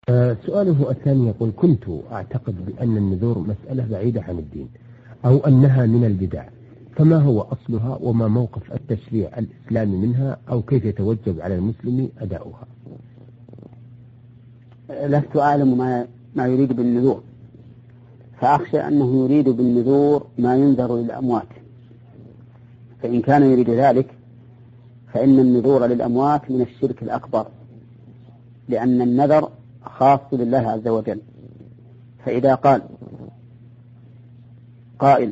سؤاله الثاني يقول: كنت أعتقد بأن النذور مسألة بعيدة عن الدين أو أنها من البدع، فما هو أصلها وما موقف التشريع الإسلامي منها، أو كيف يتوجب على المسلم أداؤها؟ لست أعلم ما يريد بالنذور، فأخشى أنه يريد بالنذور ما ينذر للأموات، فإن كان يريد ذلك فإن النذور للأموات من الشرك الأكبر، لأن النذر خاص لله عز وجل. فإذا قال قائل: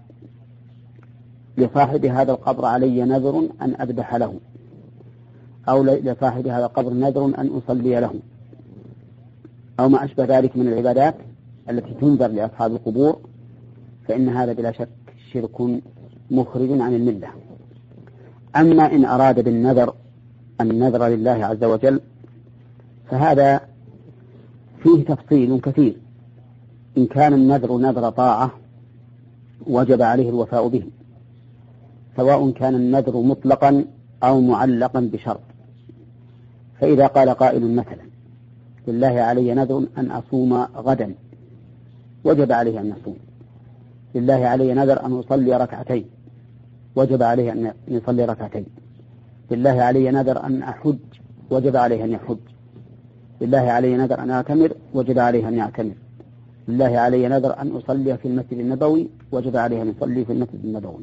لصاحب هذا القبر علي نذر أن أذبح له، أو لصاحب هذا القبر نذر أن أصلي له، أو ما أشبه ذلك من العبادات التي تنذر لأصحاب القبور، فإن هذا بلا شك شرك مخرج عن الملة. أما إن أراد بالنذر النذر لله عز وجل فهذا فيه تفصيل كثير. إن كان النذر نذر طاعة وجب عليه الوفاء به، سواء كان النذر مطلقا أو معلقا بشرط. فإذا قال قائل مثلا: لله علي نذر أن أصوم غدا، وجب عليه أن يصوم. لله علي نذر أن أصلي ركعتين، وجب عليه أن يصلي ركعتين. لله علي نذر أن أحج، وجب عليه أن يحج. لله علي نذر أن أعتمر، وجب عليه أن يعتمر. لله علي نذر أن أصلي في المسجد النبوي، وجب عليه أن يصلي في المسجد النبوي.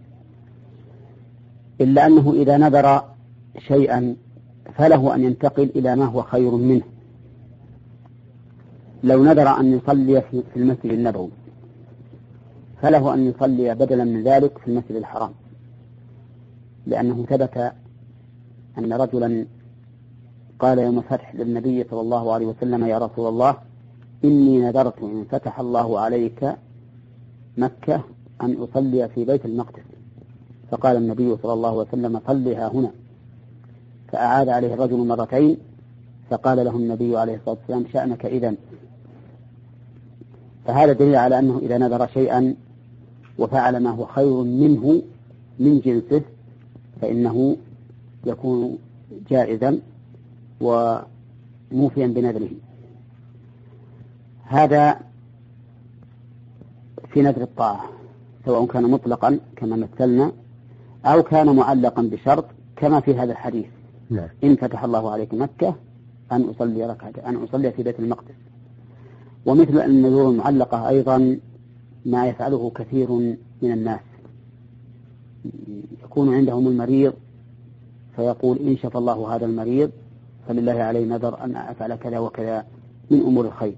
إلا أنه إذا نذر شيئا فله أن ينتقل إلى ما هو خير منه. لو نذر أن يصلي في المسجد النبوي فله أن يصلي بدلا من ذلك في المسجد الحرام، لأنه ثبت أن رجلا قال يوم الفتح للنبي صلى الله عليه وسلم: يا رسول الله، إني نذرت إن فتح الله عليك مكة أن أصلي في بيت المقدس. فقال النبي صلى الله عليه وسلم: صلها هنا. فأعاد عليه الرجل مرتين، فقال له النبي عليه الصلاة والسلام: شأنك إذن. فهذا دليل على أنه إذا نذر شيئا وفعل ما هو خير منه من جنسه فإنه يكون جائزا وموفيا بنذره. هذا في نذر الطاعة، سواء كان مطلقا كما مثلنا أو كان معلقا بشرط كما في هذا الحديث: إن فتح الله عليك مكة أن أصلي ركعتين، أن أصلي في بيت المقدس. ومثل النذور المعلقة أيضا ما يفعله كثير من الناس، يكون عندهم المريض فيقول: إن شفى الله هذا المريض فلله علي نذر أن أفعل كذا وكذا من أمور الخير،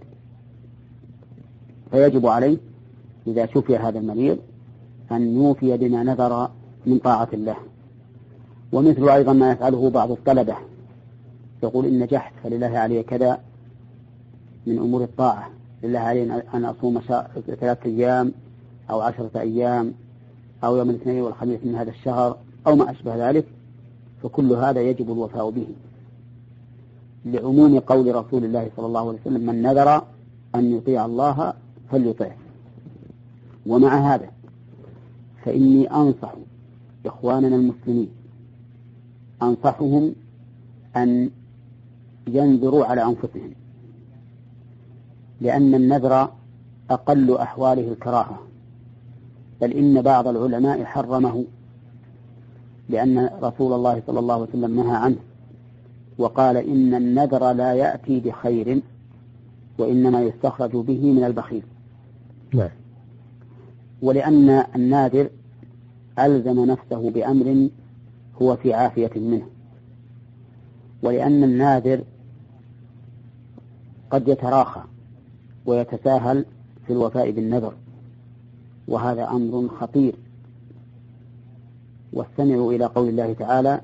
فيجب عليه إذا شفي هذا المريض أن يوفي بما نذر من طاعة الله. ومثل أيضا ما يفعله بعض الطلبة، يقول: إن نجحت فلله علي كذا من أمور الطاعة، لله علي أن أصوم 3 أيام أو 10 أيام أو يوم الاثنين والخميس من هذا الشهر أو ما أشبه ذلك. فكل هذا يجب الوفاء به، لعموم قول رسول الله صلى الله عليه وسلم: من نذر أن يطيع الله فليطيعه. ومع هذا فإني أنصح إخواننا المسلمين، أنصحهم أن ينذروا على أنفسهم، لأن النذر أقل أحواله الكراهة، بل إن بعض العلماء حرمه، لأن رسول الله صلى الله عليه وسلم نهى عنه وقال: إن النذر لا يأتي بخير وإنما يستخرج به من البخيل. ولأن الناذر ألزم نفسه بأمر هو في عافية منه، ولأن الناذر قد يتراخى ويتساهل في الوفاء بالنذر، وهذا أمر خطير. واستمعوا إلى قول الله تعالى: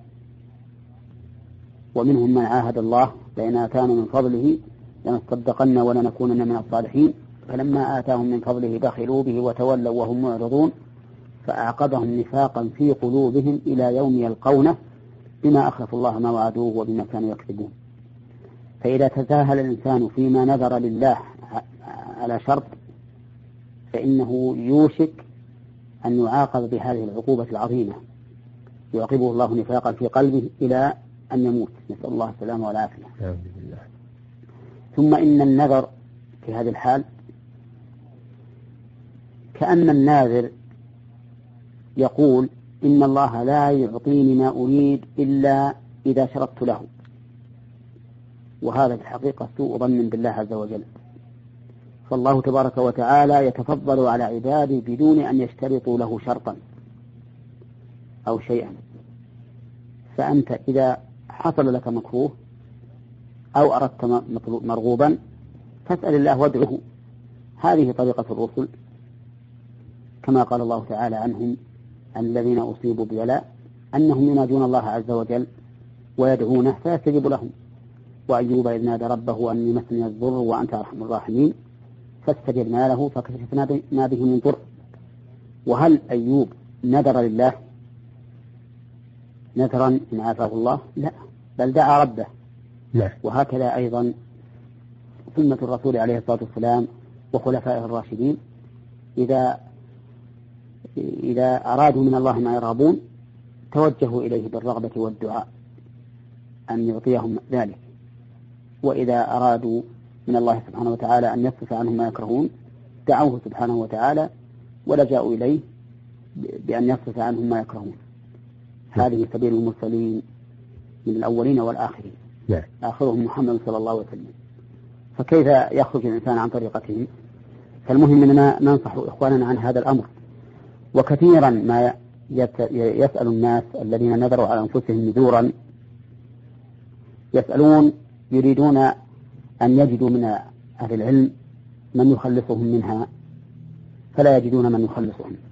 ومنهم من عاهد الله لئن آتانا من فضله لنصدقن ولنكونن من الصالحين فلما آتاهم من فضله بخلوا به وتولوا وهم معرضون فأعقبهم نفاقا في قلوبهم إلى يوم يلقونه بما أخلفوا الله ما وعدوه وبما كانوا يكذبون. فإذا تساهل الإنسان فيما نذر لله على شرط فإنه يوشك أن يعاقب بهذه العقوبة العظيمة، يعاقبه الله نفاقا في قلبه إلى أن يموت، نسأل الله السلامة والعافية. ثم إن النذر في هذه الحال كأن الناذر يقول إن الله لا يعطيني ما أريد إلا إذا شرطت له، وهذا في الحقيقة سوء ظن بالله عز وجل. فالله تبارك وتعالى يتفضل على عباده بدون أن يشترطوا له شرطا أو شيئا. فأنت إذا حصل لك مكروه أو أردت مرغوبا فاسأل الله وادعه. هذه طريقة الرسل، كما قال الله تعالى عنهم الذين أصيبوا ببلاء أنهم ينادون الله عز وجل ويدعونه فيستجيب لهم. وأيوب إذ نادى ربه أني مسني الضر وأنت أرحم الراحمين فاستجبنا له فكشفنا ما به من ضر. وهل أيوب نذر لله نذرا إن عافاه الله؟ لا، بل دعا ربه. وهكذا أيضا سنة الرسول عليه الصلاة والسلام وخلفائه الراشدين إذا أرادوا من الله ما يرغبون توجهوا إليه بالرغبة والدعاء أن يعطيهم ذلك، وإذا أرادوا من الله سبحانه وتعالى أن يصرف عنهم ما يكرهون دعوه سبحانه وتعالى ولجأوا إليه بأن يصرف عنهم ما يكرهون. هذه سبيل المرسلين من الأولين والآخرين، آخرهم محمد صلى الله عليه وسلم. فكيف يخرج الإنسان عن طريقتهم؟ فالمهم أننا ننصح إخواننا عن هذا الأمر. وكثيرا ما يسأل الناس الذين نذروا على أنفسهم نذورا يسألون يريدون أن يجدوا من أهل العلم من يخلصهم منها فلا يجدون من يخلصهم.